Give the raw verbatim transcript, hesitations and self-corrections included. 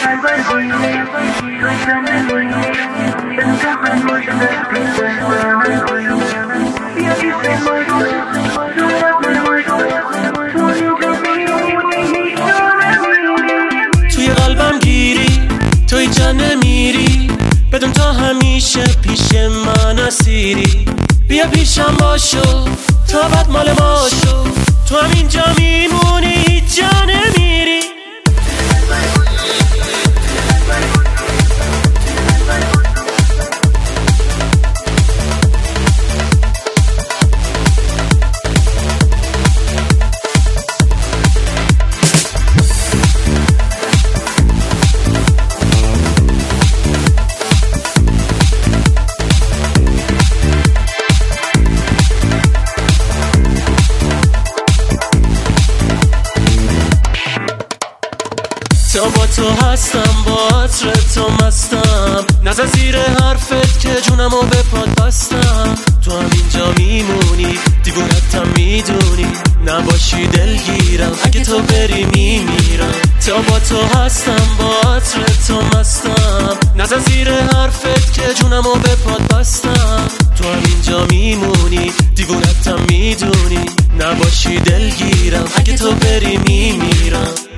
توی قلبم گیری، توی جا نمیری، بدون تا همیشه پیش من اسیری. بیا پیشم باشو تا بعد مال ما شو، تو هم اینجا میمونی هیچ جا نمیری. تا با تو هستم، با عطر تو مستم، نزن زیر حرفت که جونمو به پات بستم. تو هم اینجا میمونی، دیوونتم میدونی، نباشی دلگیرم، اگه تو بری میمیرم. تا با تو هستم، با عطر تو مستم، نزن زیر حرفت که جونمو به پات بستم. تو هم اینجا میمونی، دیوونتم میدونی، نباشی دلگیرم، اگه تو بری میمیرم.